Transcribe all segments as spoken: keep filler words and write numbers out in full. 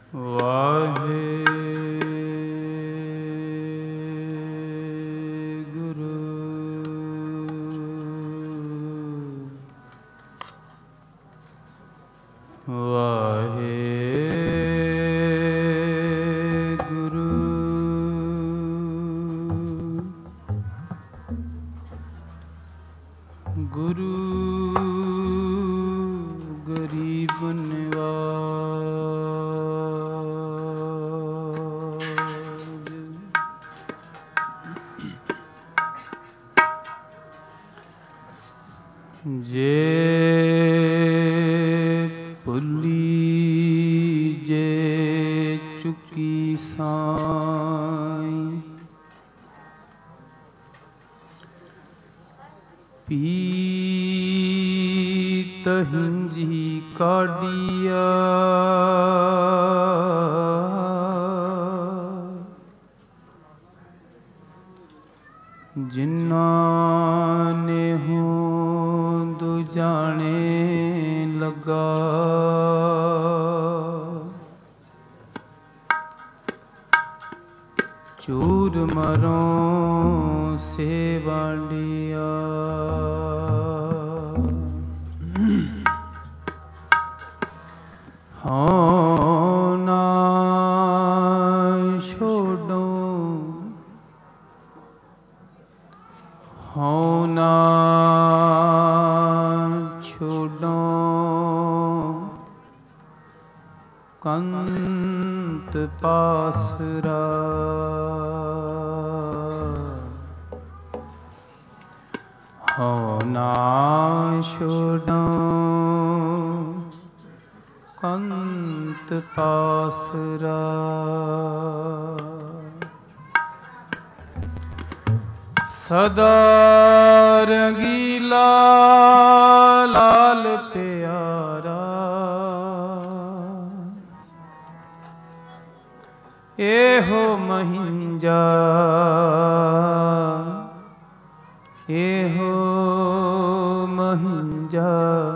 ਵਾਹਿਗੁਰੂ ਵਾਹਿਗੁਰੂ ਗੁਰੂ ਗਰੀਬ ਨਿਵਾਜ। ਜੇ ਭੁੱਲੀ ਜੇ ਚੁੱਕੀ ਸਾਈਂ, ਪੀਤ ਹਿੰਜੀ ਕਾਢੀਆ, ਜਿਨ੍ਹਾਂ ਨੇ ਹੋਂਦ ਜਾਣੇ ਲੱਗਾ, ਚੂਰ ਮਰੋਂ ਸੇ ਵਾਂਡਿਆ। ਹਉ ਨਾ ਛੋਡੋ, ਹਉ ਨਾ ਛੋਡੋ, ਕੰਤ ਪਾਸਰਾ। ਹਉ ਨਾ ਛੋਡੋ, ਕੰਤ ਪਾਸਰਾ। ਸਦਾ ਰੰਗੀਲਾ ਲਾਲ ਪਿਆਰਾ, ਇਹੋ ਮਹਿੰਜਾ ਇਹੋ ਮਹਿੰਜਾ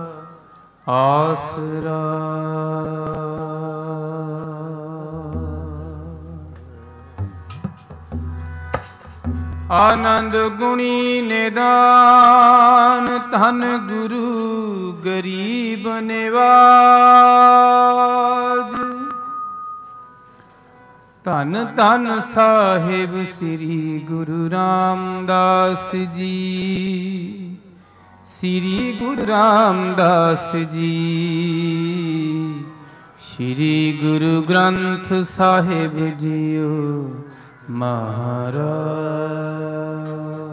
ਆਸਰਾ। ਆਨੰਦ ਗੁਣੀ ਨਿਦਾਨ, ਧੰਨ ਗੁਰੂ ਗਰੀਬ ਨਿਵਾਜ। ਧੰਨ ਧੰਨ ਸਾਹਿਬ ਸ੍ਰੀ ਗੁਰੂ ਰਾਮਦਾਸ ਜੀ, ਸ੍ਰੀ ਗੁਰੂ ਰਾਮਦਾਸ ਜੀ। ਸ੍ਰੀ ਗੁਰੂ ਗ੍ਰੰਥ ਸਾਹਿਬ ਜੀਓ ਮਹਾਰਾਜ।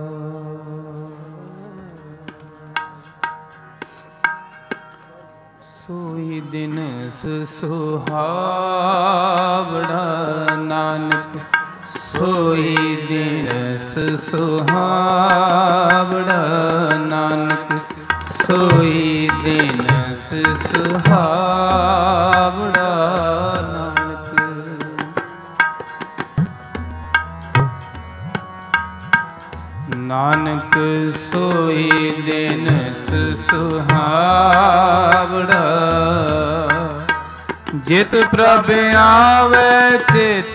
ਸੋਈ ਦਿਨ ਸੁਹਾਵੜਾ ਨਾਨਕ, ਸੋਈ ਦਿਨ ਸੁਹਾਵੜਾ ਨਾਨਕ, ਸੋਈ ਦਿਨ ਸੁਹਾਵੜਾ ਨਾਨਕ। ਨਾਨਕ ਸੋਈ ਦਿਨ ਸੁਹਾਵੜਾ, ਜਿਤ ਪ੍ਰਭ ਆਵੇ ਚਿਤ।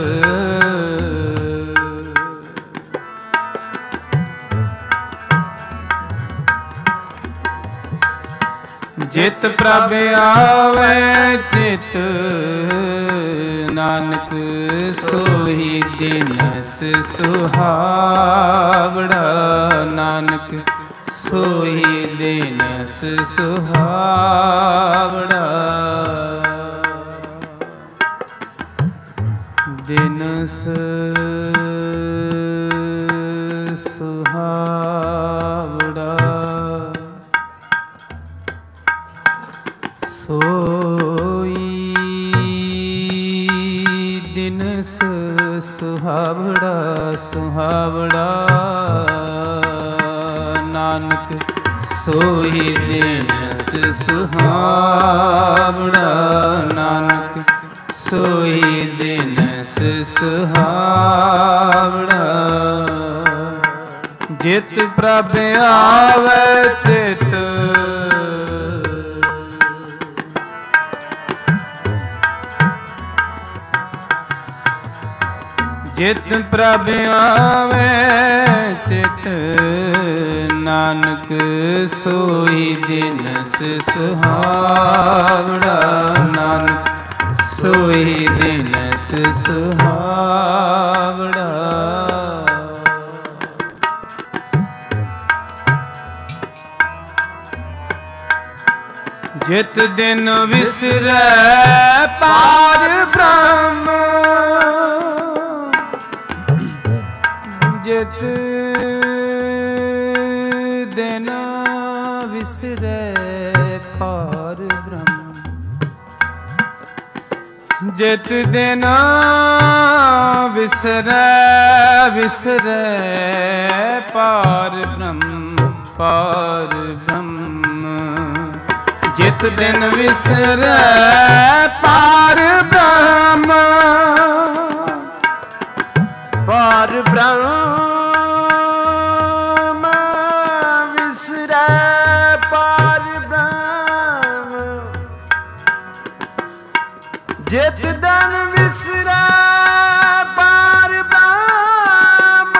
ਜਿਤ ਪ੍ਰਭ ਆਵੇ ਚਿਤ, ਨਾਨਕ ਸੋਈ ਦਿਨ ਸੁਹਾਵੜਾ ਨਾਨਕ, ਸੋਈ ਦਿਨ ਸੁਹਾਵੜਾ। ਦਿਨ ਸੁਹਾਵੜਾ, ਸੋਈ ਦਿਨ ਸੁਹਾਵੜਾ ਸੁਹਾਵੜਾ ਨਾਨਕ, ਸੋਈ ਦਿਨ ਸੁਹਾਵੜਾ ਨਾਨਕ, ਸੋਈ ਦਿਨ ਸੁਹਾਵੜਾ। ਜਿਤ ਪ੍ਰਭ ਆਵੇ ਚਿਤ, ਜਿਤ ਪ੍ਰਭ ਆਵੇ ਚਿਤ ਨਾਨਕ ਸੋਈ ਦਿਨ ਸੁਹਾਵੜਾ ਨਾਨਕ ਸੋਈ ਦਿਨ ਸੁਹਾਵੜਾ ਜਿਤ ਦਿਨ ਵਿਸਰੈ ਪਾਰ ਬ੍ਰਹਮ ਜਿਤ ਦਿਨ ਵਿਸਰੈ ਪਾਰ ਬ੍ਰਹਮ ਜਿਤ ਦਿਨ ਵਿਸਰੈ ਵਿਸਰੈ ਪਾਰ ਬ੍ਰਹਮ ਪਾਰ ਬ੍ਰਹਮ ਜਿਤ ਦਿਨ ਵਿਸਰੈ ਪਾਰ ਬ੍ਰਹਮ ਪਾਰ ਬ੍ਰਹਮ ਵਿਸਰੈ ਪਾਰ ਬ੍ਰਹਮ ਜਿਤ ਦਿਨ ਵਿਸਰੈ ਪਾਰ ਬ੍ਰਹਮ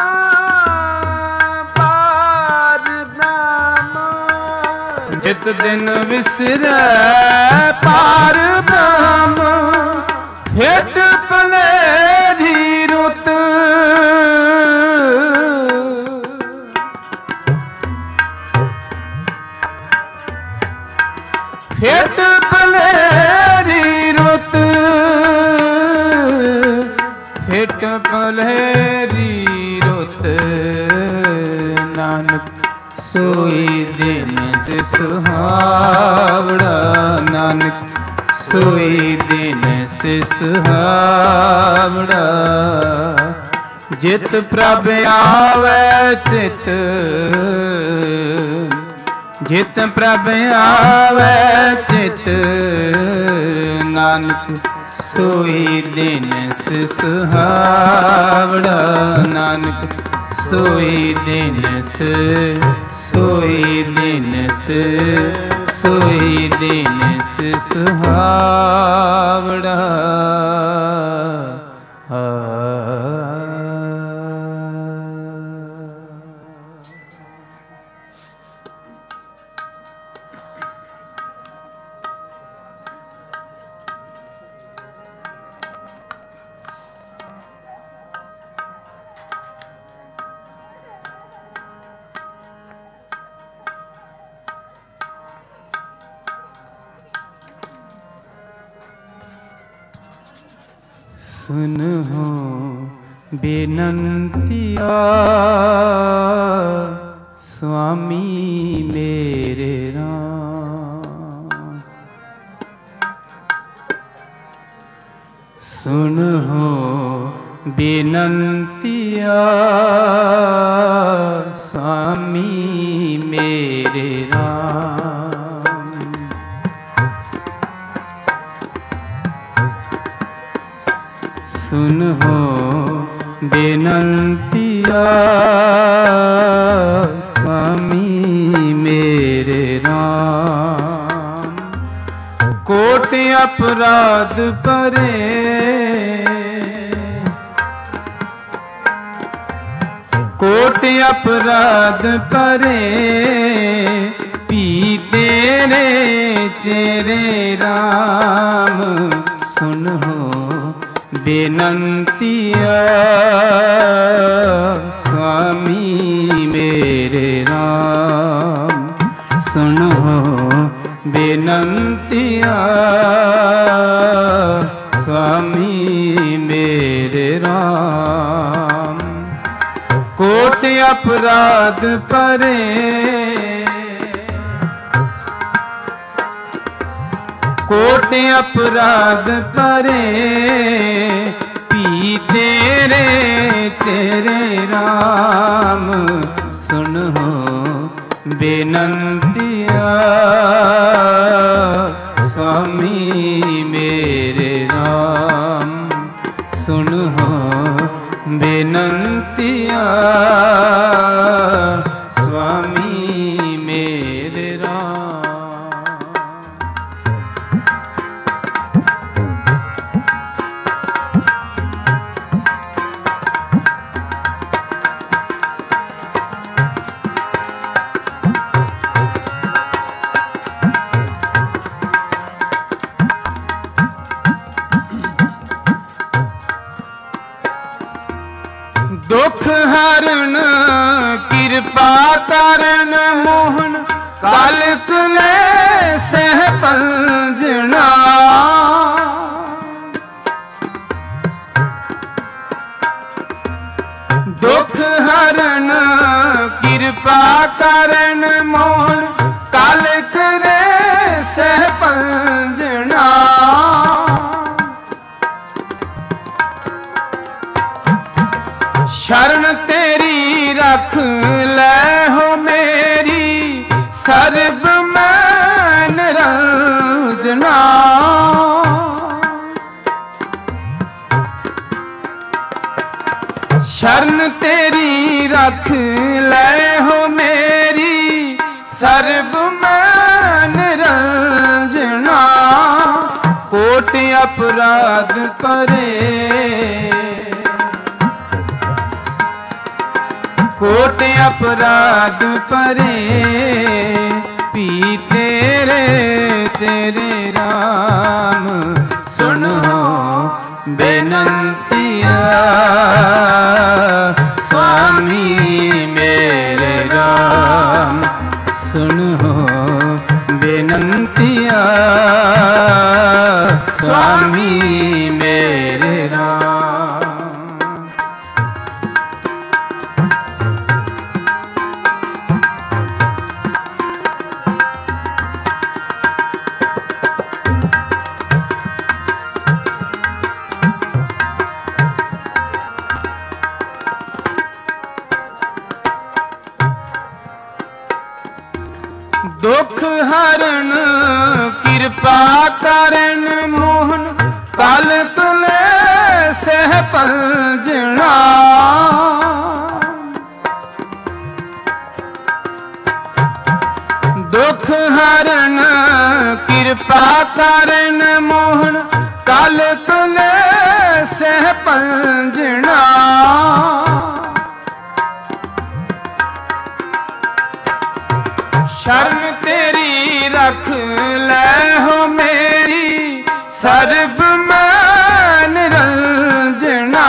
ਪਾਰ ਬ੍ਰਹਮ ਜਿਤ ਦਿਨ ਵਿਸਰੈ ਪਾਰ ਬ੍ਰਹਮ ਹੇਠ ਪਲੇਰੀ ਰੁੱਤ ਹੇਠ ਪਲੇਰੀ ਰੁੱਤ ਹੇਠ ਪਲੇਰੀ ਰੁੱਤ ਨਾਨਕ ਸੋਈ ਦਿਨ ਸੇ ਸੁਹਾਵੜਾ ਨਾਨਕ ਸੋਈ ਦਿਨ ਸੇ ਸੁਹਾਵੜਾ ਜਿਤ ਪ੍ਰਭ ਆਵੇ ਚਿਤ ਜਿਤ ਪ੍ਰਭ ਆਵੇ ਚਿਤ ਨਾਨਕ ਸੋਈ ਦਿਨ ਸੇ ਸੁਹਾਵੜਾ ਨਾਨਕ ਸੋਈ ਦਿਨ ਸੇ ਸੋਈ ਦਿਨ ਸੇ ਸੋਈ ਦਿਨ ਸੇ ਸੁਹਾਵੜਾ सुनहो बेनंतिया स्वामी मेरे राम सुनहो बेनंतिया स्वामी मेरे राम सुनहो बेनंतिया स्वामी मेरे राम कोट अपराध परे कोट अपराध परे पी तेरे चेरे राम सुनहो बेनंतिया स्वामी मेरे राम सुनो बेनंतिया स्वामी मेरे राम कोट अपराध परे कोट अपराध परे पी तेरे तेरे राम सुनो बेनंतिया स्वामी मेरे राम सुनो बेनंतिया स्वामी मेरे राम हरण कृपा करन मोहन कालक ले सह पंजना। दुख हरण कृपा करन मोहन कालक ले सह पंजना। शरण तेरी रख ले हो मेरी सर्ब मैं निरंजना। शरण तेरी रख ले हो मेरी सर्ब मैं निरंजना। कोट अपराध परे कोट अपराध परे पी तेरे तेरे राम सुनो बेनंतिया। स्वामी मेरे राम सुनो बेनंतिया। स्वामी मेरे राम। दुख हरण कृपा करन मोहन कालक ले सह पंजना। दुख हरण कृपा करन मोहन कालक ले सह पंजना। शरण तेरी रख ले हो मेरी सर्ब मैं निरंजना।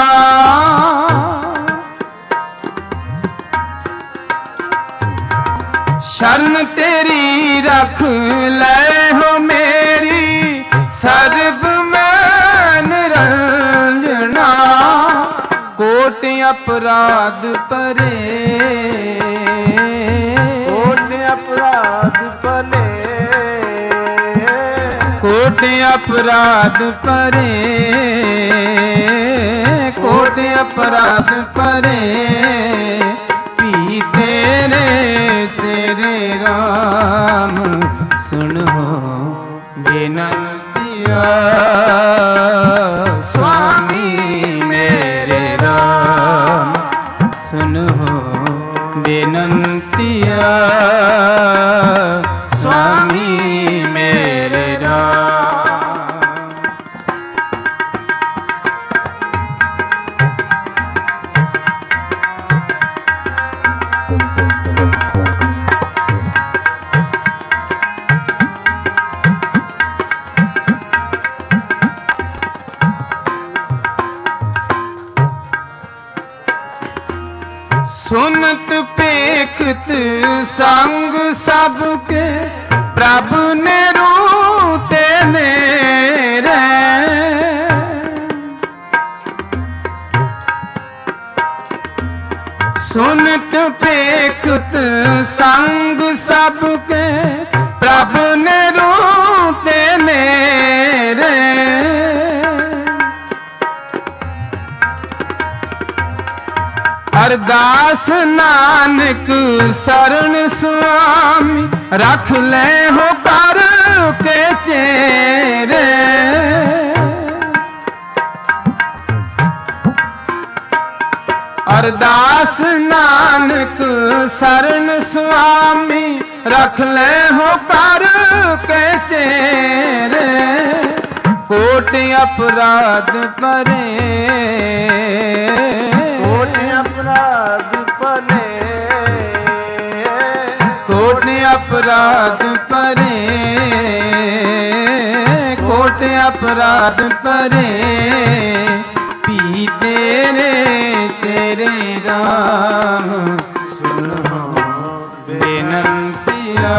शरण तेरी रख ले हो मेरी सर्ब मैं निरंजना। कोट अपराध परे अपराध परे कोट अपराध परे कोट अपराध परे पी तेरे तेरे राम सुनो बेनंतिया। स्वामी मेरे राम सुनो बेनंतिया। स्वामी मेरे राम। सुनत पेखत संग सबके प्रभु ने रूते मेरे। सुनत पेखत संग सबके प्रभु ने रूते मेरे। अरदास नानक शरण स्वामी रख ले हो कर के चेरे। अरदास नानक शरण स्वामी रख ले हो कर के चेरे। कोट अपराध परे कोट अपराध परे कोट अपराध परे कोट अपराध परे पी तेरे तेरे तेरे राम सुनो बेनंतिया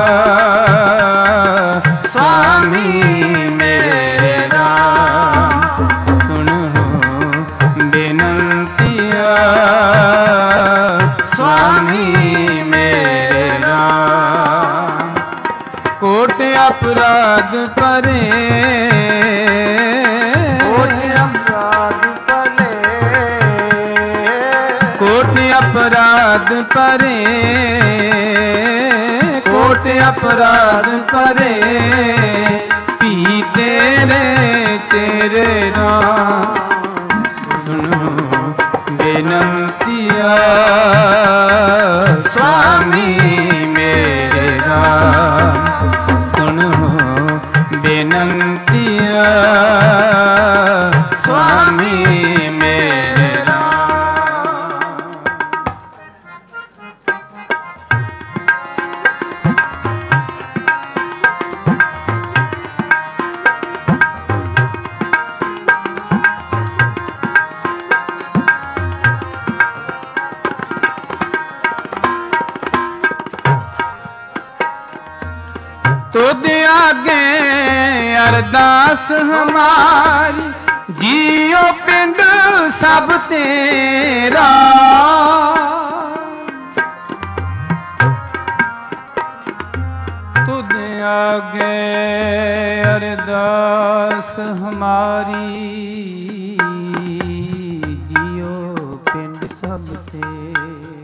स्वामी मेरे राम सुनो बेनंतिया स्वामी मेरे राम कोट अपराध परे अपराध परे कोट अपराध परे पी तेरे तेरे राम सुनो बेनंतिया स्वामी मेरे राम सुनो बेनंतिया स्वामी मेरे तुद आगे अरदास हमारी जियो पिंड सब तेरा तुद आगे अरदास हमारी जियो पिंड सब तेरा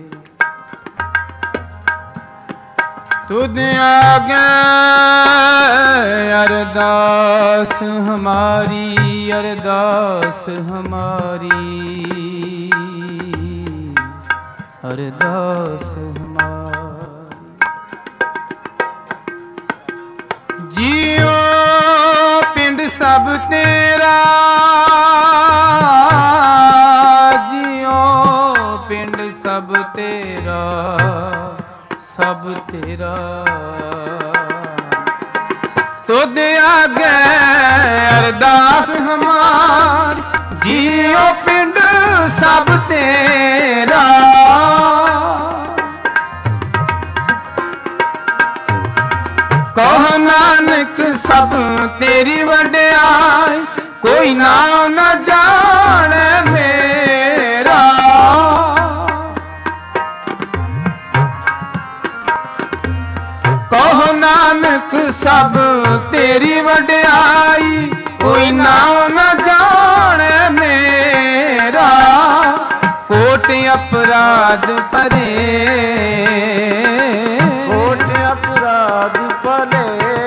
तुद आगे अरदास हमारी अरदास हमारी अरदास हमारी जियो पिंड सब तेरा जियो पिंड सब तेरा सब तेरा तुद आगे अरदास हमार जियो पिंड सब तेरा कहो नानक सब तेरी वड्याई कोई नाम न जाने मेरा कहो नानक सब तेरी वड्याई कोई नाम न जाने मेरा कोट अपराध परे कोट अपराध परे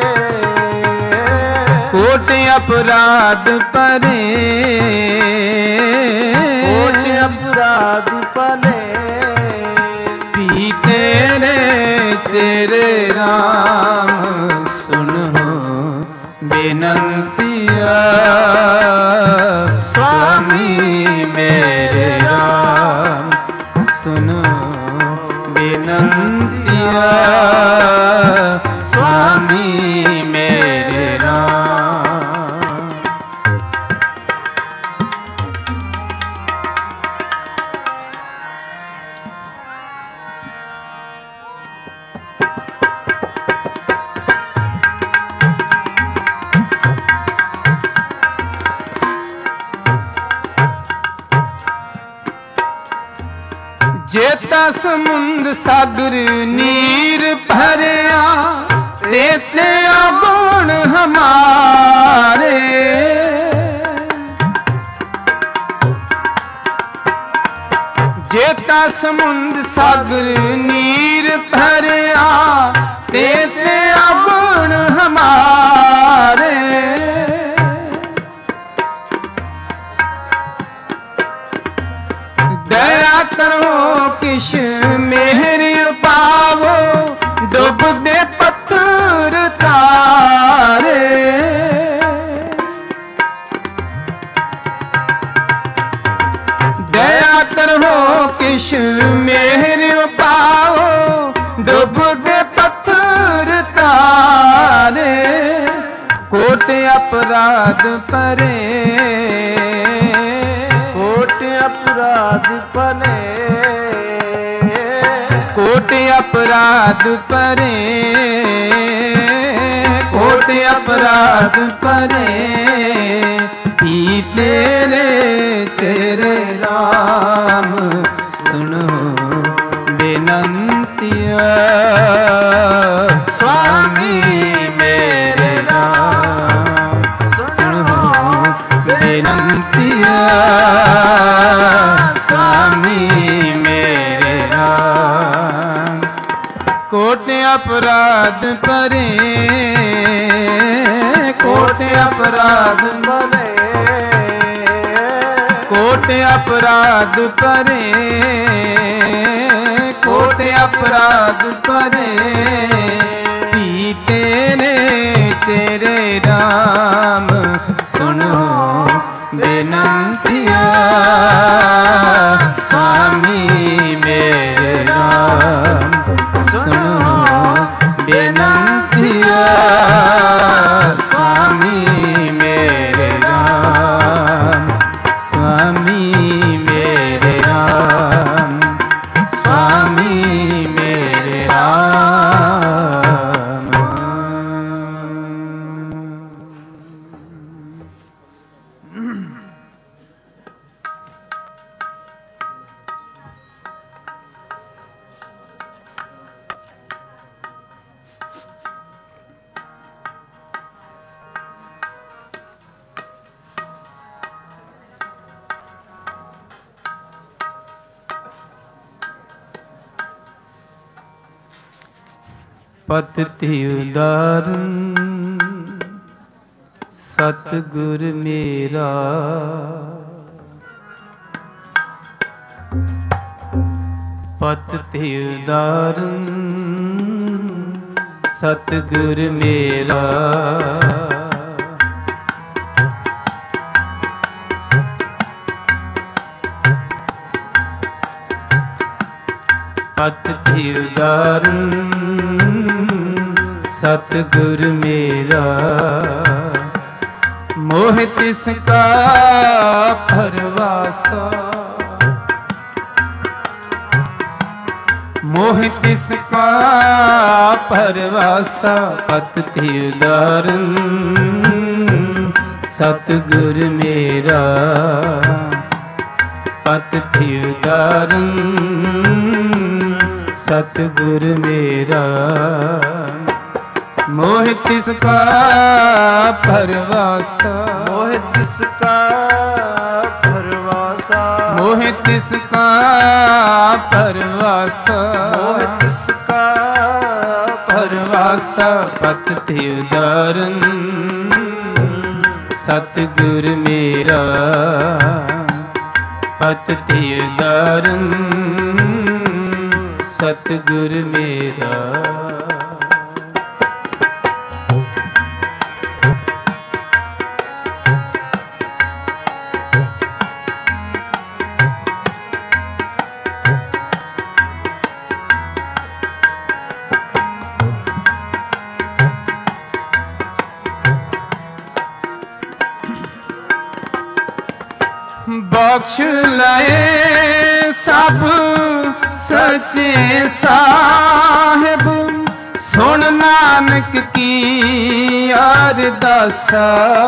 कोट अपराध परे कोट अपराध परे पी तेरे तेरे राम सुनो बेनंतिया स्वामी मेरे राम सुनो बेनंतिया स्वामी मेरे राम जेता समुंद सागर नीर भरिया तेते गुण हमारे जेता समुंद सागर नीर भरिया तेते गुण हमारे दया करो किश मेहर पावो डुब दे पत्थर तारे दया करो किश मेहर पावो डुब दे पत्थर तारे कोट अपराध परे कोट अपराध परे अपराध परे, कोट अपराध परे, ही तेरे चेरे राम सुनो बेनंतिया। स्वामी मेरे राम सुनो बेनंतिया, स्वामी मेरे राम। कोट अपराध परे, कोट अपराध परे, कोट अपराध परे, कोट अपराध परे, पीते ने तेरे राम सुनो बेनंतिया। स्वामी मेरे राम सुनो बेनंतिया, स्वामी मेरे राम, स्वामी मेरे राम, स्वामी मेरे राम। पतति उदारन सतगुर मेरा, पतति उदारन सतगुर मेरा। पतति उदारन सतगुर मेरा, मोह तिसका परवासा, मोह तिसका परवासा। पतति उदारन सतगुर मेरा, पतति उदारन सतगुर मेरा। मोह तिसका परवासा, मोह तिसका परवासा, मोह तिसका परवासा, मोह तिसका परवासा। पतति उदारन सतगुर मेरा, पतति उदारन सतगुर मेरा। बख्श लाए सब सच्चे साहिब, सुन नानक की अरदासा।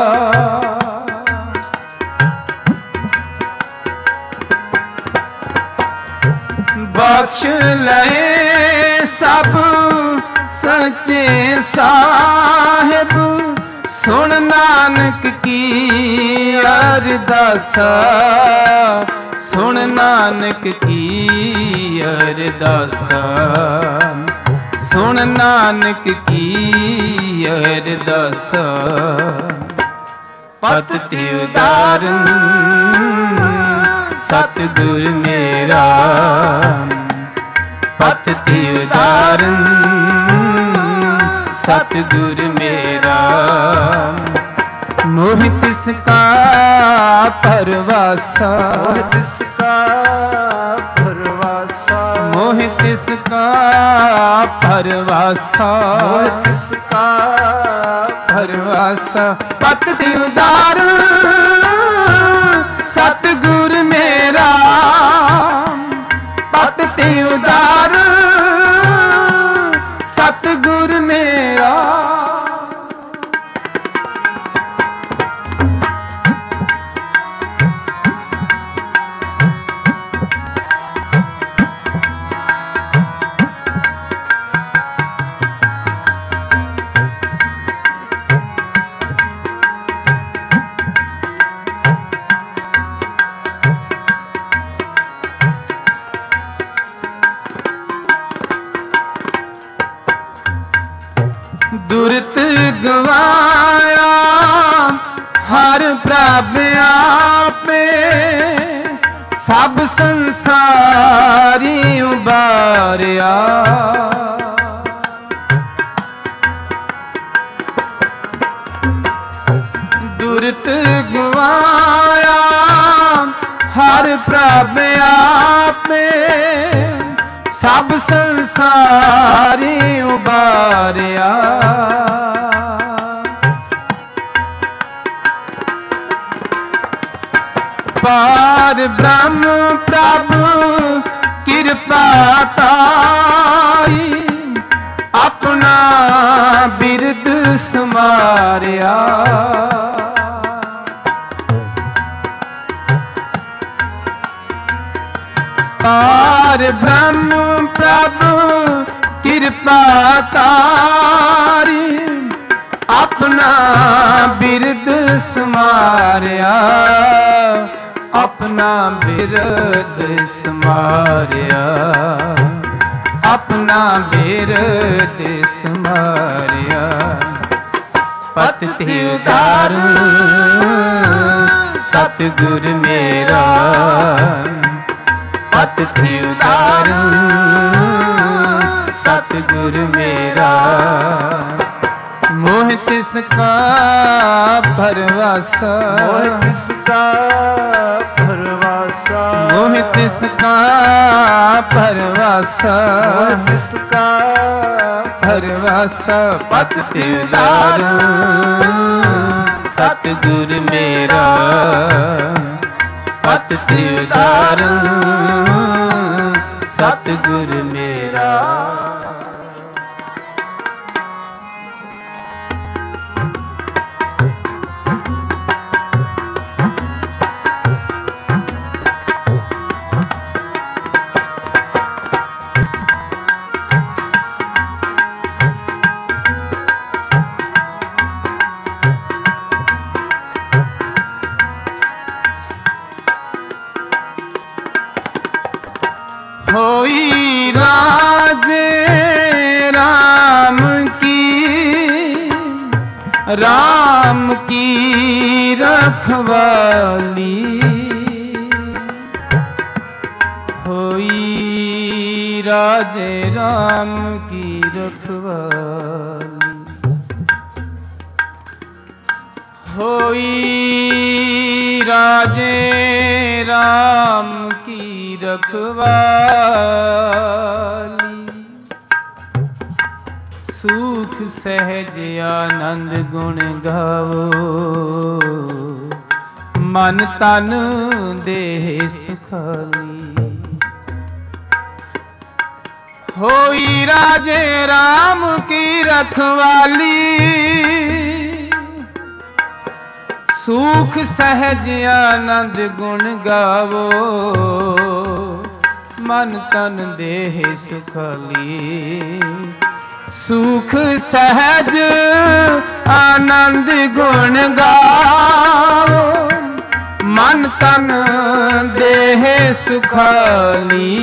बख्श लाए सब सच्चे साहिब, सुन नानक की अरदासा। सुन नानक की अरदासा, सुन नानक की अरदासा। पतति उदारन सतगुर मेरा, पतति उदारन सतगुर मेरा। मोह तिसका परवासा, मोह तिसका परवासा, मोह तिसका परवासा, मोह तिसका परवासा। पतति उदारन सतगुर मेरा, पतति उदारन ਸਭ ਸੰਸਾਰੀ ਉਬਾਰਿਆ। ਦੁਰਤ ਗਵਾਇਆ ਹਰ ਪ੍ਰਭ ਆਪੇ, ਸਭ ਸੰਸਾਰੀ ਉਬਾਰਿਆ। ਪਾਰ ਬ੍ਰਹਮ ਪ੍ਰਭ ਕਿਰਪਾ ਤਾਈ, ਆਪਣਾ ਬਿਰਦ ਸਮਾਰਿਆ। ਪਾਰ ਬ੍ਰਹਮ ਪ੍ਰਭ ਕਿਰਪਾ ਤਾਰੀ, ਆਪਣਾ ਬਿਰਦ ਸਮਾਰਿਆ। ਆਪਣਾ ਬਿਰਦ ਸਮਾਰਿਆ, ਆਪਣਾ ਬਿਰਦ ਸਮਾਰਿਆ। ਪਤਿ ਉਦਾਰ ਸਤਿਗੁਰ ਮੇਰਾ, ਪਤਿ ਉਦਾਰ ਸਤਿਗੁਰ ਮੇਰਾ। ਮੋਹ ਤਿਸ ਕਾ ਭਰਵਾਸਾ, ਮੋਹ ਤਿਸ ਕਾ ਭਰਵਾਸਾ, ਮੋਹ ਤਿਸ ਕਾ ਭਰਵਾਸਾ, ਮੋਹ ਤਿਸ ਕਾ ਭਰਵਾਸਾ। ਪਤਿ ਉਦਾਰ ਸਤਿਗੁਰ ਮੇਰਾ, ਪਤਿ ਉਦਾਰ ਸਤਿਗੁਰ ਮੇਰਾ। होई राजे राम की, राम की रखवाली। होई राजे राम की रखवाली। होई राजे राम की रखवाली। सुख सहज आनंद गुण गावो, मन तन देह सुखाली। होई राजे राम की रखवाली। सुख सहज आनंद गुण गावो, मन तन देह सुखाली। सुख सहज आनंद गुण गावो, मन तन देह सुखाली।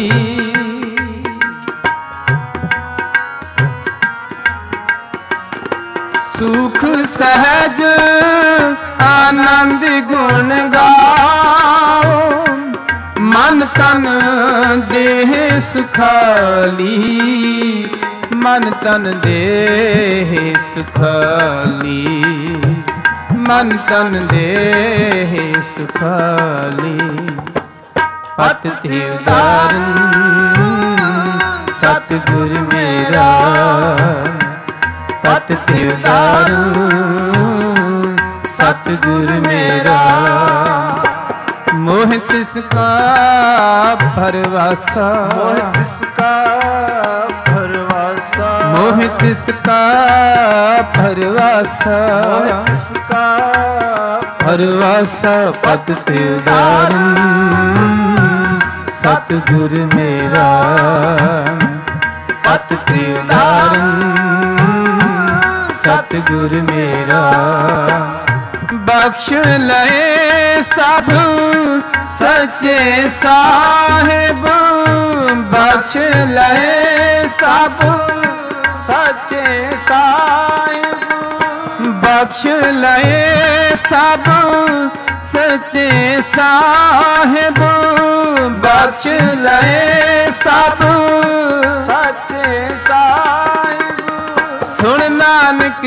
सुख सहज आनंद गुण गाओ, मन तन देह सुखाली। मन तन देह सुखाली, मन तन देह सुखाली। पति उदारन सतगुर मेरा, पति उदारन सतगुर मेरा। मोह तिसका भरवासा, मोह तिसका भरवासा, मोह तिसका भरवासा, मोह तिसका भरवासा। पति उदारन सतगुर मेरा, पति उदारन सतगुर मेरा। बख्श लए सब सच्चे साहिब, बख्श लए सब सच्चे साहिब, बख्श लए सब सच्चे साहिब,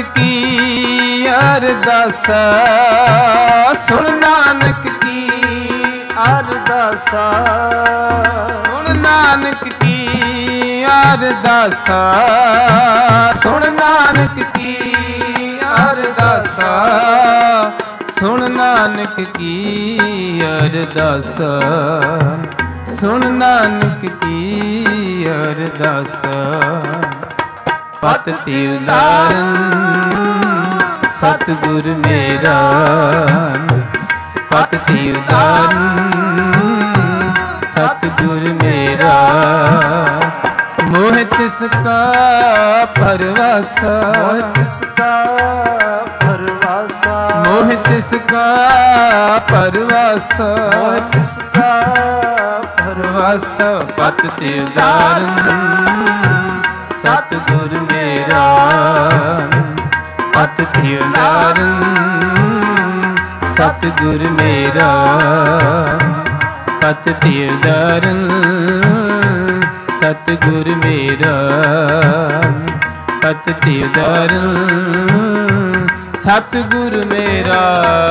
की अरदासा, सुन नानक की अरदासा, सुन नानक की अरदासा, सुन नानक की अरदासा, सुन नानक की अरदासा, सुन नानक की अरदासा। पत तिवदारन सतगुर मेरा, पत तिवदारन सतगुर मेरा, मोह तिसका परवासा, मोह तिसका परवासा, मोह तिसका परवासा, मोह तिसका परवासा। पत तिवदारन सतगुर मेरा, पत तिवदारन सतगुर मेरा, पत तिवदारन सतगुर मेरा, पत तिवदारन सतगुर मेरा।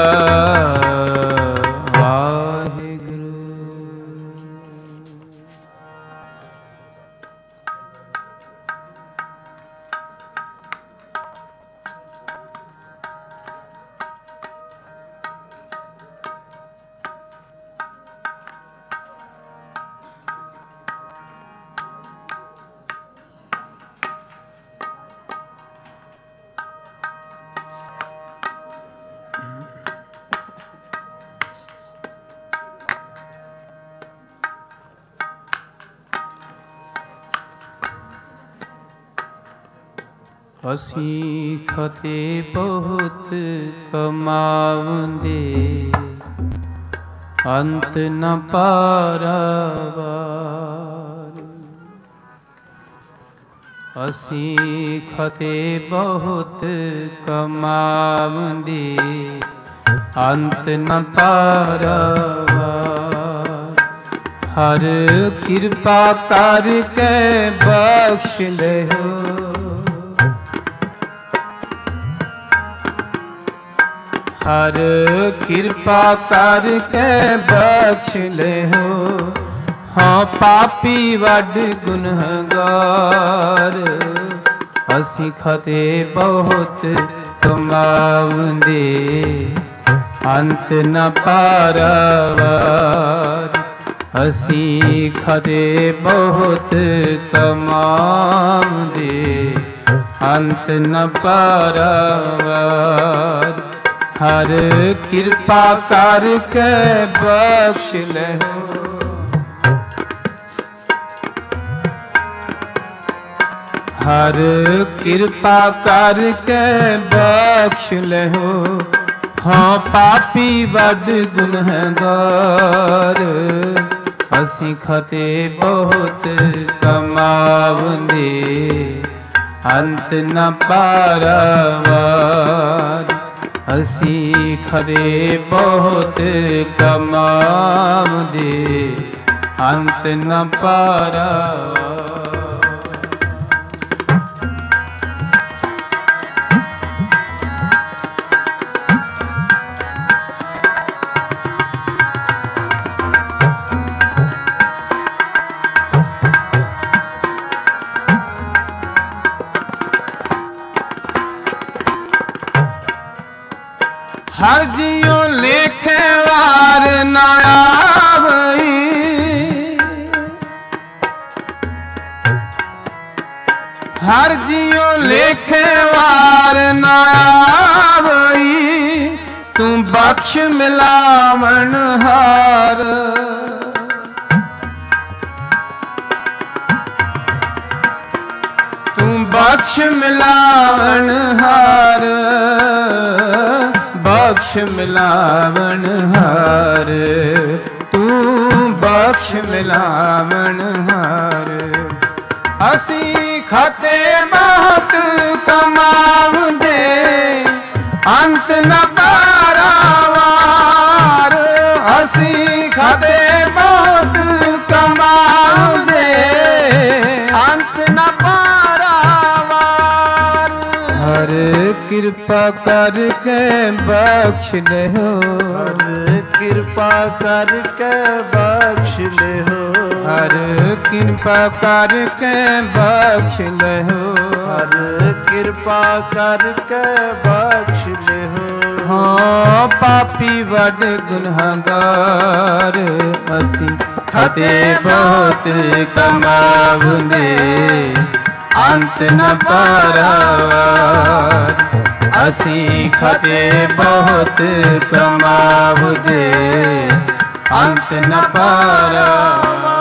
ਅਸੀਂ ਖਤੇ ਬਹੁਤ ਕਮਾਵੰਦੇ, ਅੰਤ ਨ ਪਾਰਾਵਾਰ। ਅਸੀਂ ਖਤੇ ਬਹੁਤ ਕਮਾਵੰਦੇ, ਅੰਤ ਨ ਪਾਰਾਵਾਰ। ਹਰ ਕਿਰਪਾ ਕਰਕੇ ਬਖਸ਼ ਲਿਓ, हर कृपा करके बख्श लेहो। हाँ पापी वड गुनहगार, असी खते बहुत कमावंदे, अंत न पारावार। असी खते बहुत कमावंदे, अंत न पारावार। हर कृपा करके बख्श लेहो, हर कृपा करके बख्श लेहो। हाँ पापी वड गुनहगार, असी खते बहुत कमावंदे, अंत न पारावार। असी खरे बहुत कमावंदे, अंत न पारावार। हर जियो लेखे वार न आवई, हर जियो लेखे वार न आवई। तू बख्श मिलावन हार, तू बख्श मिलावन हार, बख्श मिलावन हार। तू बख्श मिलावन हार। असी खते बहुत कमावंदे, अंत न पारावार। असी खते बहुत कमावंदे, अंत न पारावार। हर ਕਿਰਪਾ ਕਰਕੇ ਬਖਸ਼ ਲਿਓ ਹਰ ਕਿਰਪਾ ਕਰਕੇ ਬਖਸ਼ ਲਿਓ ਹਰ ਕਿਰਪਾ ਕਰਕੇ ਬਖਸ਼ ਲਿਓ ਹਰ ਕਿਰਪਾ ਕਰਕੇ ਬਖਸ਼ ਲਿਓ ਹਾਂ ਪਾਪੀ ਵੱਡ ਗੁਨਾਹਗਾਰ ਅਸੀਂ ਖਤੇ ਬਹੁਤ ਕਮਾਉਂਦੇ ਅੰਤ ਨ ਪਾਰਾਵਾਰ ਅਸੀਂ ਖਤੇ ਬਹੁਤ ਕਮਾਉਂਦੇ ਅੰਤ ਨ ਪਾਰਾਵਾਰ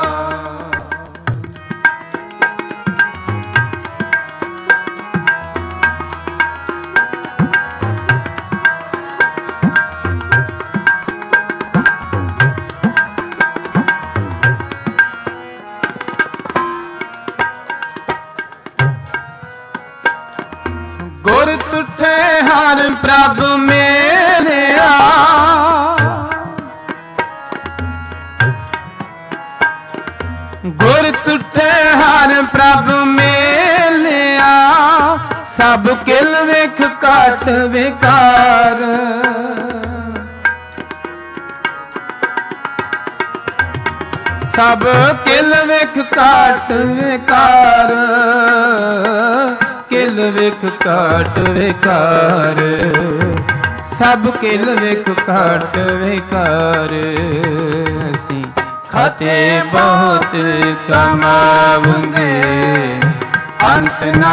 ਗੁਰ ਤੁਠੇ ਹਰ ਪ੍ਰਭ ਮੇਰਿਆ ਗੁਰ ਤੁਠੇ ਹਰ ਪ੍ਰਭ ਮੇਲਿਆ ਸਭ ਕਿਲ ਵੇਖ ਘਾਟ ਵਿਕਾਰ ਸਭ ਕਿਲ ਵੇਖ ਘਾਟ ਵਿਕਾਰ ਕਿਲ ਵੇਖ ਘਾਟ ਵਿਕਾਰ ਸਭ ਕਿਲ ਵੇਖ ਘਾਟ ਵਿਕਾਰ ਅਸੀਂ ਖਾਤੇ ਬਹੁਤ ਕਮਾਉਂਦੇ ਅੰਤ ਨ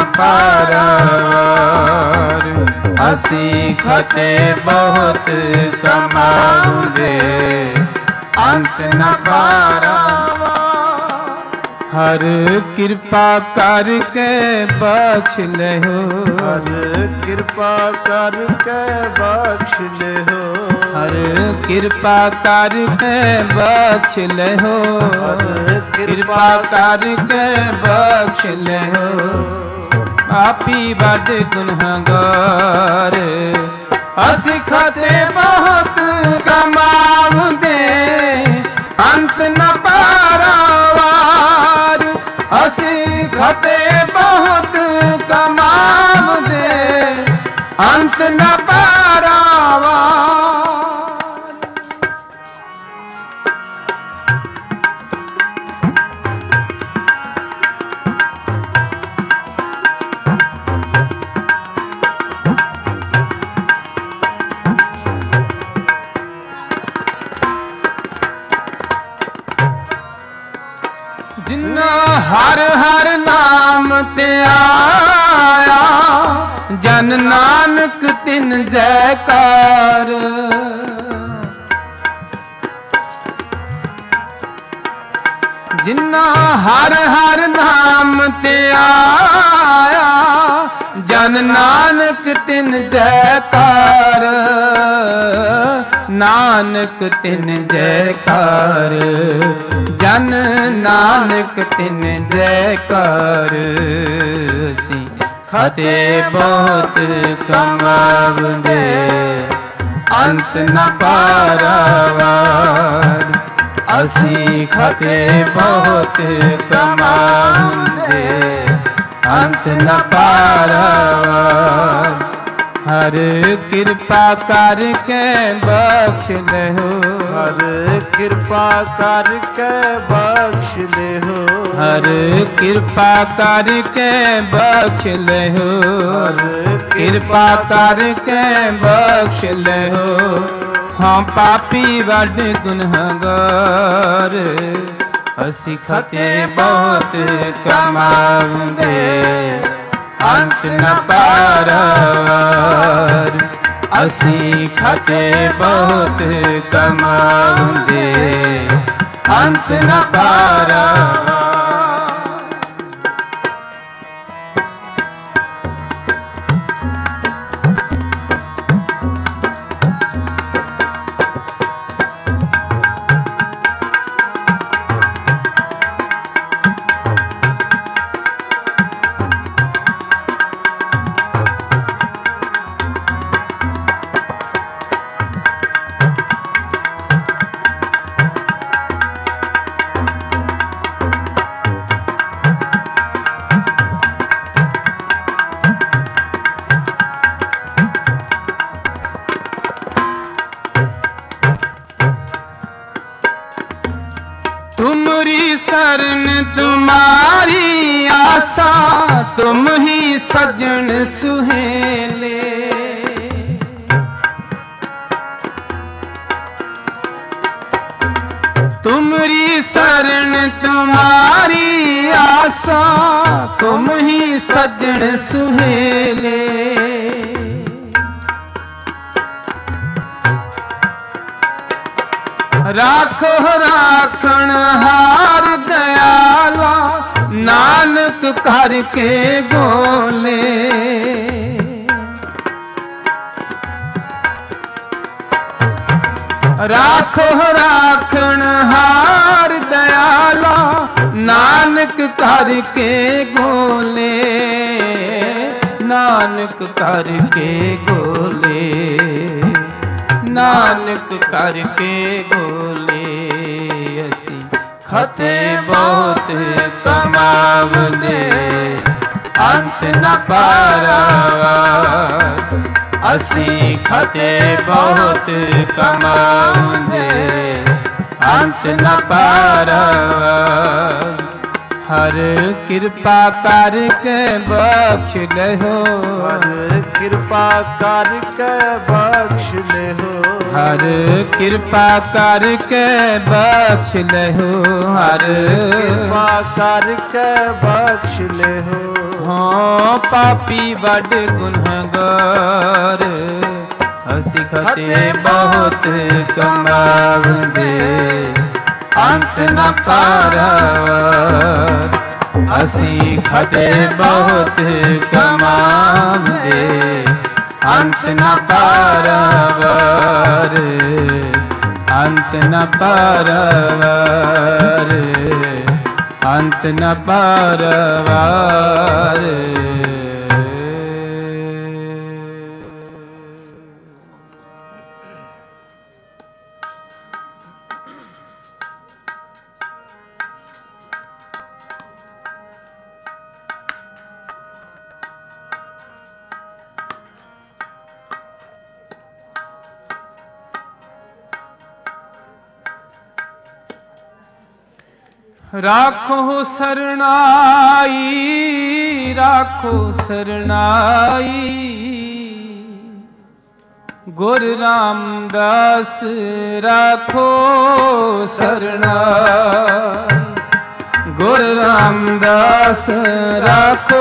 ਪਾਰਾਵਾਰ ਅਸੀਂ ਖਾਤੇ ਬਹੁਤ ਕਮਾਉਂਦੇ ਅੰਤ ਨ ਪਾਰਾਵਾਰ ਹਰ ਕਿਰਪਾ ਕਰਕੇ ਬਖਸ਼ ਲਿਓ ਹਰ ਕਿਰਪਾ ਕਰਕੇ ਬਖਸ਼ ਲਿਓ ਹਰ ਕਿਰਪਾ ਕਰਕੇ ਬਖਸ਼ ਲਿਓ ਹਰ ਕਿਰਪਾ ਕਰਕੇ ਬਖਸ਼ ਲਿਓ ਆਪੀ ਵੱਡ ਗੁਨਾਹਗਾਰ ਅਸੀਂ ਖਾਤੇ ਬਹੁਤ ਕਮਾਉਂਦੇ ਅੰਤ ਨ ਪਾਰਾਵਾਰ ਅਸੀਂ ਖਾਤੇ ਬਹੁਤ ਕਮਾਉਂਦੇ ਅੰਤ ਨ ਪਾਰਾਵਾਰ ਜਿਨ੍ਹਾਂ ਹਰ ਹਰ ਨਾਮ ਤੇ ਆਇਆ ਜਨ ਨਾਨਕ ਤਿਨ ਜੈਕਾਰ ਜਿਨ੍ਹਾਂ ਹਰ ਹਰ ਨਾਮ ਤੇ ਆਇਆ ਜਨ ਨਾਨਕ ਤਿਨ ਜੈਕਾਰ ਨਾਨਕ ਤਿਨ ਜੈਕਾਰ ਜਨ ਨਾਨਕ ਤਿਨ ਜੈਕਾਰ ਅਸੀਂ ਖਾਤੇ ਬਹੁਤ ਕਮਾਉਂਦੇ ਅੰਤ ਨ ਪਾਰਾਵਾਰ ਅਸੀਂ ਖਾਤੇ ਬਹੁਤ ਕਮਾਉਂਦੇ ਅੰਤ ਨ ਪਾਰਾਵਾਰ ਹਰ ਕਿਰਪਾ ਕਰਕੇ ਬਖਸ਼ ਲਿਓ ਹਰ ਕਿਰਪਾ ਕਰਕੇ ਬਖਸ਼ ਲਿਓ ਹਰ ਕਿਰਪਾ ਕਰਕੇ ਬਖਸ਼ ਲਿਓ ਹਰ ਕਿਰਪਾ ਕਰਕੇ ਬਖਸ਼ ਲਿਓ ਹਾਂ ਪਾਪੀ ਵੱਡ ਗੁਨਾਹਗਾਰ ਅਸੀਂ ਖਾਤੇ ਬਹੁਤ ਕਮਾਉਂਦੇ ਅੰਤ ਨ ਪਾਰਾਵਾਰ ਅਸੀਂ ਖਾਤੇ ਬਹੁਤ ਕਮਾਉਂਦੇ ਅੰਤ ਨ ਪਾਰਾਵਾਰ शरण तुम्हारी आसा, तुम ही सजन सुहेले। तुमरी शरण तुम्हारी आसा, तुम ही सजन सुहेले। राखो राखण हार दयाला, नानक करके बोले। राखो राखण हार दयाला, नानक करके बोले। नानक करके बोले, नानक करके बोले। असी खते बहुत कमावदे, अंत न पारावार। असी खते बहुत कमावदे, अंत न पारावार। हर कृपा करके बख्श लेहो, हर कृपा करके बख्श लेहो। हर कृपा करके बख्श लेहो, हर कृपा करके बख्श लेहो। हाँ पापी बड़ गुनहगार, असी खते बहुत कमावदे, अंत न पारावार। असी खते बहुत कमावदे, अंत न पारावार। अंत न पारावार, अंत न पारावार। राखो सरनाई, राखो सरनाई। गुरु रामदास राखो सरनाई। गुरु रामदास राखो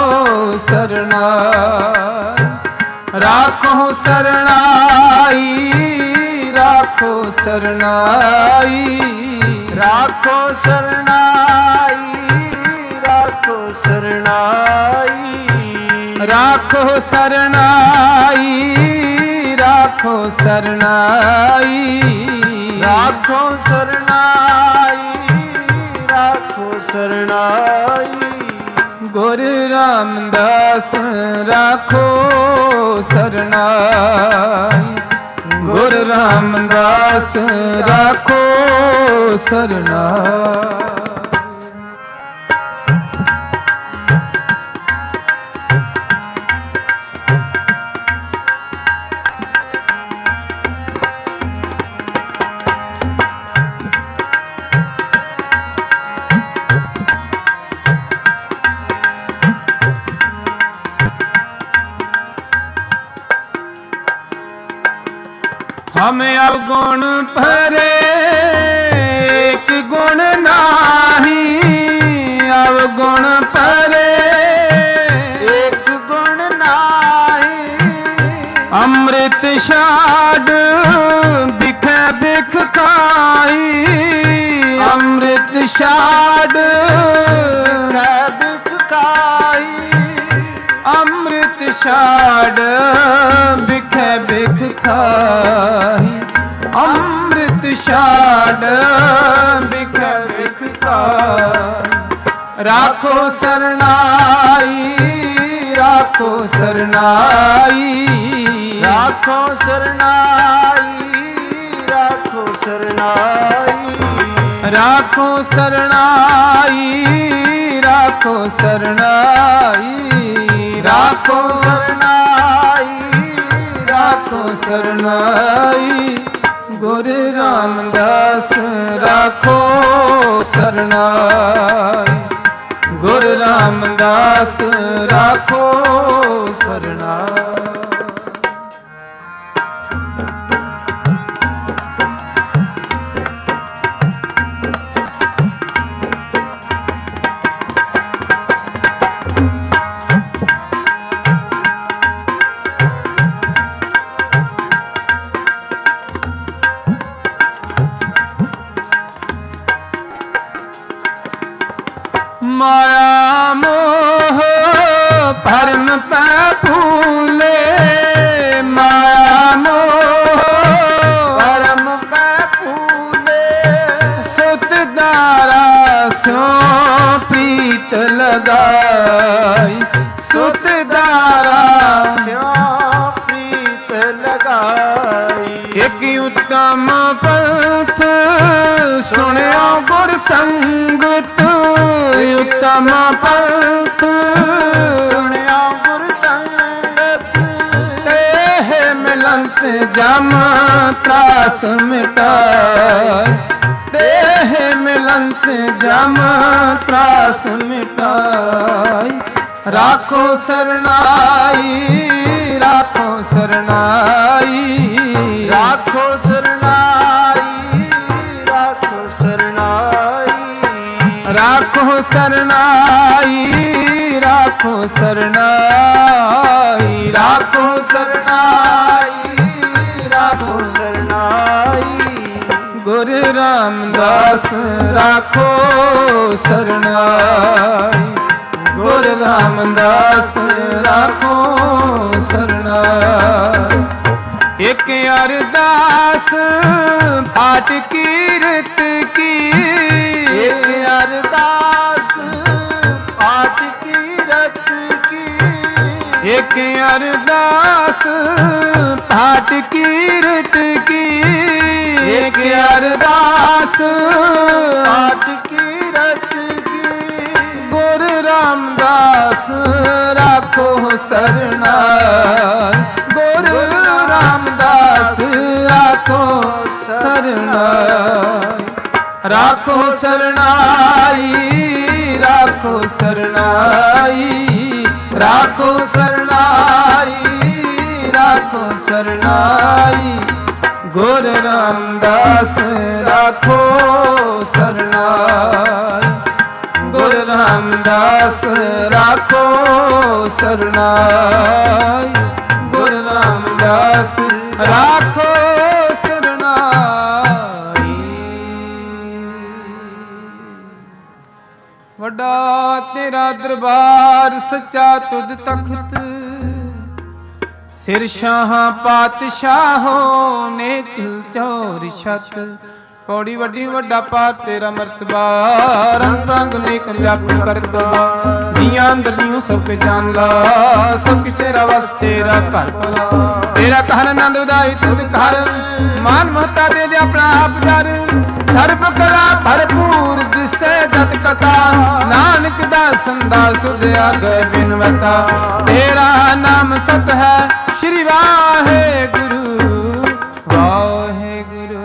सरनाई। राखो सरनाई, राखो सरनाई। राखो सरनाई, राखो सरनाई। राखो सरनाई, राखो सरनाई। राखो सरनाई, राखो सरनाई। गुरु रामदास राखो सरनाई। गुरु रामदास राखो सरनाई। हम अवगुण भरे एक गुण नाही। अवगुण भरे एक गुण नाही। अमृत छाड़ बिख बिख खाई। अमृत छाड़ बिख खाई। अमृत छाड़ बिख बिख खाई। अमृत छाड़ बिख बिख खाई। राखो सरनाई, राखो सरनाई। राखो सरनाई, राखो सरनाई। राखो सरनाई, राखो सरनाई। राखो सरनाई, राखो सरनाई। गुरु रामदास राखो ਸਰਨਾਈ। ਗੁਰ ਰਾਮਦਾਸ ਰਾਖੋ ਸਰਨਾਈ। ਮਾਇਆ ਮੋਹ ਭਰਮ ਪੈ ਫੂਲੇ। ਮਾਇਆ ਮੋਹ ਭਰਮ ਪੈ ਫੂਲੇ। ਸੁਤ ਦਾਰਾ ਸਿਉ ਪ੍ਰੀਤ ਲਗਾਈ। ਸੁਤ ਦਾਰਾ ਸਿਉ ਪ੍ਰੀਤ ਲਗਾਈ। ਇਕ ਉਤਮ ਪੰਥ ਸੁਣਿਓ ਗੁਰ ਸੰਗਤ। ਉਤਮ ਪੰਥ ਸੁਣਿਆ ਗੁਰ ਸੰਗਤ। ਇਹ ਮਿਲੰਤ ਜਮ ਤਰਾਸ ਮਿਟਾਏ। ਦੇਹ ਮਿਲੰਤ ਜਮ ਤਰਾਸ ਮਿਟਾਈ। ਰਾਖੋ ਸਰਨਾਈ। ਰਾਖੋ ਸਰਨਾਈ। ਰਾਖੋ ਸਰਨਾਈ। ਰਾਖੋ ਸਰਨਾਈ। ਰਾਖੋ ਸਰਨਾਈ। ਰਾਖੋ ਸਰਨਾਈ। ਰਾਖੋ ਸਰਨਾਈ। ਰਾਖੋ ਸਰਨਾਈ। ਗੁਰ ਰਾਮਦਾਸ ਰਾਖੋ ਸਰਨਾਈ। ਗੁਰ ਰਾਮਦਾਸ ਰਾਖੋ ਸਰਨਾਈ। ਇਕ ਅਰਦਾਸ ਪਾਠ ਕੀਰਤ ਕੀ। ਇਕ ਅਰਦਾਸ ਪਾਠ ਕੀਰਤ ਕੀ। ਇਕ ਅਰਦਾਸ ਪਾਠ ਕੀਰਤ ਕੀ। ਇਕ ਅਰਦਾਸ ਪਾਠ ਕੀਰਤ ਕੀ। ਗੁਰ ਰਾਮਦਾਸ ਰਾਖੋ ਸਰਨਾਈ। ਗੁਰ ਰਾਮਦਾਸ ਰਾਖੋ ਸਰਨਾਈ। ਰਾਖੋ ਸਰਨਾਈ। ਰਾਖੋ ਸਰਨਾਈ। ਰਾਖੋ ਸਰਨਾਈ। ਰਾਖੋ ਸਰਨਾਈ। ਗੁਰ ਰਾਮਦਾਸ ਰਾਖੋ ਸਰਨਾਈ। ਗੁਰ ਰਾਮਦਾਸ ਰਾਖੋ ਸਰਨਾਈ। ਗੁਰ ਰਾਮਦਾਸ ਰਾਖੋ ਵੱਡਾ ਤੇਰਾ ਦਰਬਾਰ ਸੱਚਾ ਤੁਧ ਤਖਤ। ਸਿਰ ਸ਼ਾਹਾਂ ਪਾਤਸ਼ਾਹੋ ਨੇ ਤਿਲ ਚੌਰ ਛਤ। ਪੌੜੀ ਵੱਡੀ ਵੱਡਾ ਪਾਰ ਤੇਰਾ ਮਰਤਬਾ। ਰੰਗ ਰੰਗ ਨੇਕ ਲਿਆਪਨ ਕਰਦਾ। ਦੀਆਂ ਅੰਦਰ ਦੀਆਂ ਸਭ ਕੇ ਜਾਣ ਲਾ। ਸਭ ਕਿ ਤੇਰਾ ਵਸ ਤੇਰਾ ਘਰ ਭਲਾ। ਤੇਰਾ ਘਰ ਆਨੰਦ ਉਦਾਈ ਤੁਧ ਘਰ। ਮਾਨ ਮਹਤਾ ਦੇ ਦੇ ਆਪਣਾ ਆਪ ਜਰ। ਸਰਬ ਕਲਾ ਭਰਪੂਰ ਦਿਸੈ ਜਤ ਕਥਾ। ਨਾਨਕ ਦਾ ਸੰਦਾਸ ਤੁਧ ਆਗੇ ਬਿਨਵਤਾ। ਤੇਰਾ ਨਾਮ ਸਤ ਹੈ ਸ਼੍ਰੀ ਵਾਹਿਗੁਰੂ ਵਾਹਿਗੁਰੂ।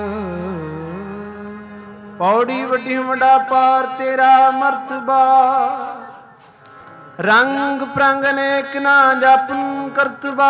ਪੌੜੀ ਵੱਡੀ ਵੱਡਾ ਪਾਰ ਤੇਰਾ ਮਰਤਬਾ। ਰੰਗ ਪ੍ਰੰਗ ਅਨੇਕ ਨਾ ਜਪਨ ਕਰਤਬਾ।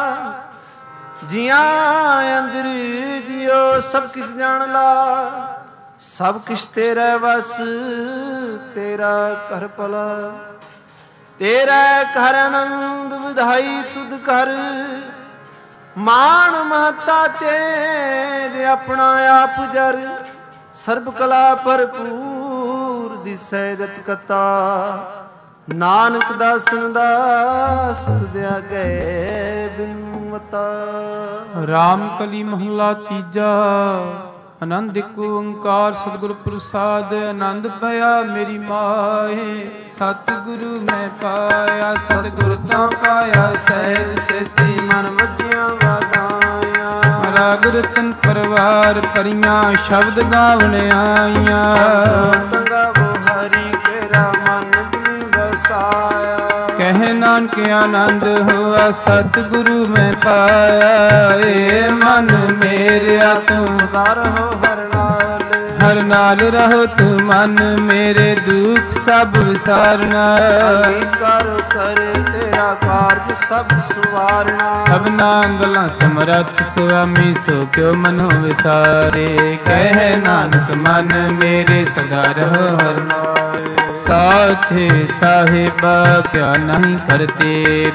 ਜੀਆਂ ਅੰਦਰ ਜਿਉ ਸਭ ਕਿਸ ਜਾਣ ਲਾ। ਸਭ ਕਿਛ ਤੇਰਾ ਵਸ ਤੇਰਾ ਘਰ ਭਲਾ। ਤੇਰਾ ਘਰ ਆਨੰਦ ਵਿਧਾਈ ਤੁਧ ਕਰ। ਮਾਣ ਮਹਤਾ ਤੇਰੇ ਆਪਣਾ ਆਪ ਜਰ। ਸਰਬ ਕਲਾ ਭਰਪੂਰ ਦਿਸੈ ਜਤ ਕਤਾ। ਨਾਨਕ ਦਾਸਨ ਦਾਸ ਤੁਧ ਆਗੇ ਬਿਨਵਤਾ। ਰਾਮ ਕਲੀ ਮਹਲਾ ਤੀਜਾ। ਆਨੰਦ ਇੱਕ ਓੰਕਾਰ ਸਤਿਗੁਰ ਪ੍ਰਸਾਦ। ਆਨੰਦ ਪਿਆ ਮੇਰੀ ਮਾਏ ਸਤਿਗੁਰੂ ਮੈਂ ਪਾਇਆ। ਸਤਿਗੁਰ ਤਾਂ ਪਾਇਆ ਸਹਿਜ ਸੇਤੀ ਮਨ ਵੱਜੀਆਂ ਵਾਦਾਈਆਂ। ਰਾਗ ਰਤਨ ਪਰਵਾਰ ਭਰੀਆਂ ਸ਼ਬਦ ਗਾਵਣ ਆਈਆਂ। ਗਾਵੋ ਹਰੀ ਕੇਰਾ ਮਨ ਦੀ ਵਸਾਇਆ। ਕਹਿ ਨਾਨਕ ਆਨੰਦ ਹੋਆ ਸਤਿਗੁਰੂ ਮੈਂ ਪਾਇਆ। ਏ ਮਨ ਮੇਰਿਆ ਤੂੰ ਸਦਾ ਰਹੋ ਹਰ ਨਾਲ। ਹਰ ਨਾਲ ਰਹਤ ਮਨ ਮੇਰੇ ਦੁਖ ਸਭ ਵਿਸਾਰਨਾ ਕਰ ਕਰੇ ਤੇਰਾ ਕਾਰਜ ਸਭ ਸੁਵਾਰਨਾ ਸਭਨਾ ਗਲਾਂ ਸਮਰੱਥ ਸੁਆਮੀ ਸੋ ਕਿਉ ਮਨੋ ਵਿਸਾਰੇ ਕਹਿ ਨਾਨਕ ਮਨ ਮੇਰੇ ਸਦਾ ਰਹੋ ਹਰਿ ਨਾਏ ਸਾਥੇ ਸਾਹਿਬਾ ਕਿਆ ਨਹੀਂ ਕਰਤੇ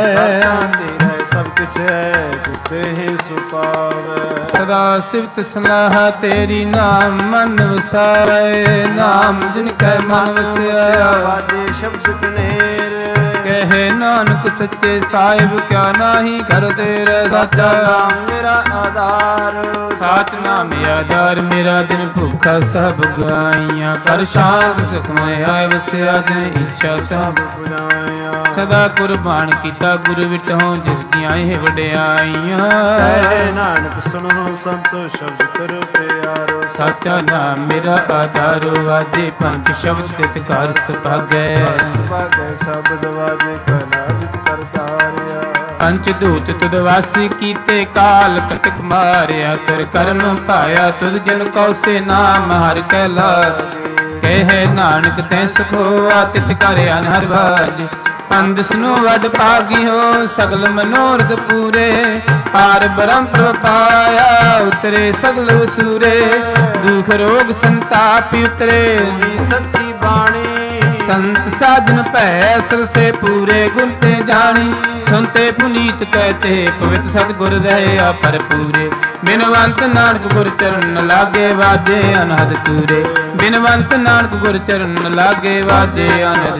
ਰਹਿ ਸਭ ਕੁਛ ਹੈ ਜਿਸ ਤੇ ਹੀ ਸੁਪਾਵੇ ਸਦਾ ਸਿਫਤ ਸਲਾਹ ਤੇਰੀ ਨਾਮ ਮਨ ਵਸਾਰੇ ਨਾਮ ਜਿਨ ਕੈ ਮਨ ਵਸਿਆ ਵਾਜੇ ਸ਼ਬਦ ਕਨੇਰ ਕਹੇ ਨਾਨਕ ਸੱਚੇ ਸਾਹਿਬ ਕਿਆ ਨਾਹੀ ਕਰ ਤੇਰੇ ਸਾਚਾ ਨਾਮ ਮੇਰਾ ਆਧਾਰ ਸਾਚ ਨਾਮ ਆਧਾਰ ਮੇਰਾ ਦਿਨ ਭੁੱਖਾ ਸਭ ਗਾਈਆਂ ਕਰ ਸ਼ਾਂਤ ਸੁਖ ਮੈਂ ਆਇ ਵਸਿਆ ਦਿਨ ਇੱਛਾ ਸਭ ਬੁਝਾਇਆ ਸਦਾ ਕੁਰਬਾਨ ਕੀਤਾ ਗੁਰ ਵਿਟਹੁ ਜਿਸ ਦੀਆਂ ਇਹ ਵਡਿਆਈਆਂ ਕਹਿ ਨਾਨਕ ਸੁਣੋ ਸੰਤੋ ਸ਼ਬਦ ਕਰੋ ਪਿਆਰੋ ਸਾਚਾ ਨਾਮ ਮੇਰਾ ਆਧਾਰੋ ਵਾਜੇ ਪੰਜ ਸ਼ਬਦ ਤਿਤ ਕਰ ਸੁਭਾਗੈ ਸੁਭਾਗੈ ਸ਼ਬਦ ਵਾਜੇ ਕਲਾ ਜਿਤ ਕਰਤਾਰਿਆ ਪੰਚ ਦੂਤ ਤੁਧ ਵਾਸੀ ਕੀਤੇ ਕਾਲ ਕਟਕ ਮਾਰਿਆ ਤੁਰ ਕਰਮ ਪਾਇਆ ਤੁਧ ਜਨ ਕਉ ਸੇ ਨਾਮ ਹਰਿ ਕੈ ਲਾਗੇ ਕਹਿ ਨਾਨਕ ਤੈ ਸੁਖ ਹੋਆ ਤਿਤ ਕਰ ਅਨਹਰ ਬਾਜ ਪੰਦਸ ਨੂੰ ਵੱਡ ਭਾਗੀ ਹੋ ਸਗਲ ਮਨੋਰਥ ਪੂਰੇ ਪਾਰ ਬ੍ਰਹਮ ਪ੍ਰਭ ਪਾਇਆ ਉਤਰੇ ਸਗਲ ਵਸੂਰੇ ਦੁਖ ਰੋਗ ਸੰਤਾਪ ਉਤਰੇ ਸੱਚੀ ਬਾਣੀ ਸੰਤ ਸਾਜਨ ਭੈ ਸਰਸੇ ਪੂਰੇ ਗੁਣ ਤੇ ਜਾਣੀ ਸੁਨਤੇ ਪੁਨੀਤ ਕਹਤੇ ਪਵਿੱਤ ਸਤਿਗੁਰ ਰਹੇ ਆ ਭਰਪੂਰੇ ਬਿਨਵੰਤ ਨਾਨਕ ਗੁਰ ਚਰਨ ਲਾਗੇ ਵਾਜੇ ਅਨਹਦ ਤੂਰੇ ਬਿਨਵੰਤ ਨਾਨਕ ਗੁਰ ਚਰਨ ਲਾਗੇ ਵਾਜੇ ਅਨਹਦ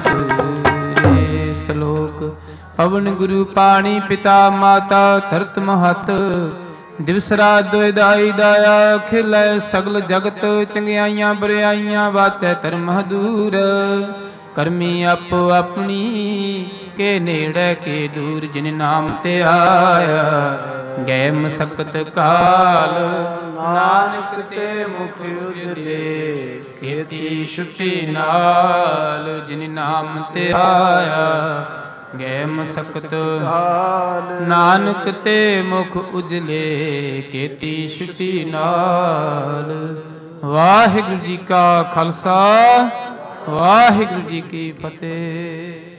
ਤੂਰੇ ਸ਼ਲੋਕ ਪਵਨ ਗੁਰੂ ਪਾਣੀ ਪਿਤਾ ਮਾਤਾ ਧਰਤ ਮਹਤ ਦਿਵਸ ਰਾਤ ਦੋਇ ਦਾਈ ਦਾਇਆ ਖਿਲੈ ਸਗਲ ਜਗਤ ਚੰਗਿਆਈਆਂ ਬਰਿਆਈਆਂ ਵਾਚੈ ਧਰਮ ਦੂਰ ਕਰਮੀ ਆਪੋ ਆਪਣੀ ਕੇ ਨੇੜੇ ਕੇ ਦੂਰ ਜਿਨ ਨਾਮ ਤੇ ਆਇਆ ਗਏ ਮਸਕਤ ਕਾਲ ਨਾਨਕ ਤੇ ਮੁਖ ਉਜਲੇ ਕੀਤੀ ਛੁੱਟੀ ਨਾਲ ਜਿਨ ਨਾਮ ਤੇ ਆਇਆ ਗਏ ਮਸਕਤ ਨਾਨਕ ਤੇ ਮੁਖ ਉਜਲੇ ਕੀਤੀ ਛੁੱਟੀ ਨਾਲ। ਵਾਹਿਗੁਰੂ ਜੀ ਕਾ ਖਾਲਸਾ ਵਾਹਿਗੁਰੂ ਜੀ ਕੀ ਫਤਿਹ।